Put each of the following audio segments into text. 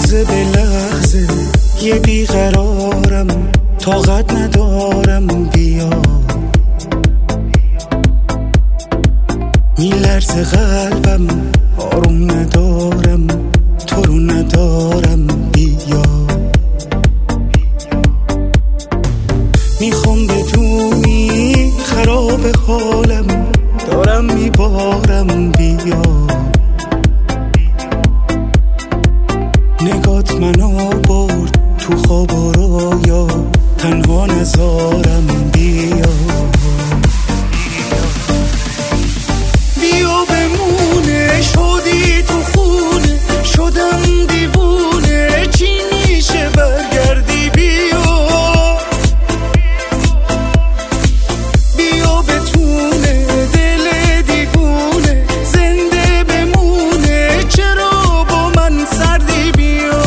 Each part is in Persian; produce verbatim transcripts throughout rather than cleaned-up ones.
لحظه به لحظه یه بیقرارم، طاقت ندارم بیا. میلرزه قلبم، آروم ندارم، تو رو ندارم بیا. میخوام بدونی خراب حالم، دارم میبارم بیا. نگات منو برد تو خواب و رویا، تنها نذارم بیا. بیا بمونه، شدی تو خونه، شدم دیوونه، چی میشه برگردی بیا. بیا بتونه دل دیوونه، زنده بمونه، چرا با من سردی بیا.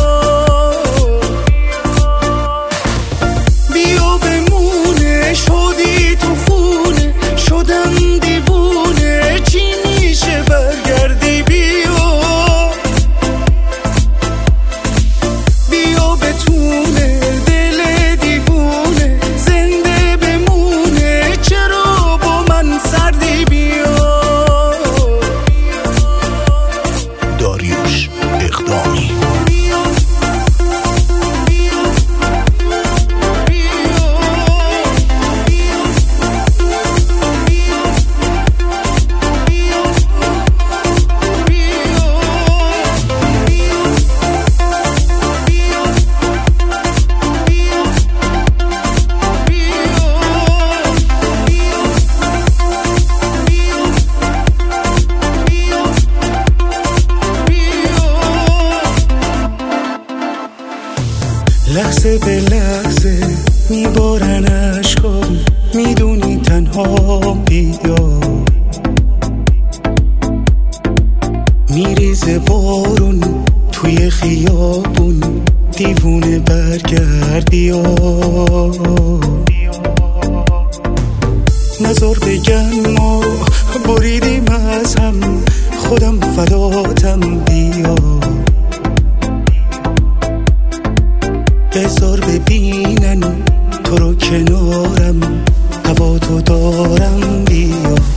بیا بمونه، شدی تو خونه، شدم دیوونه، چی میشه برگردی بیا. بیا بتونه دل دیوونه، زنده بمونه، چرا با من سردی بیا. داریوش اقدامی. لحظه به لحظه میبارن عشقام، میدونی تنها بیا. میریزه بارون توی خیابون، دیوونه برگرد بیا. نظر بگن ما بریدیم از هم، خودم فداتم بیا. بذار ببینن تو رو کنارم، هوا تو دارم بیا.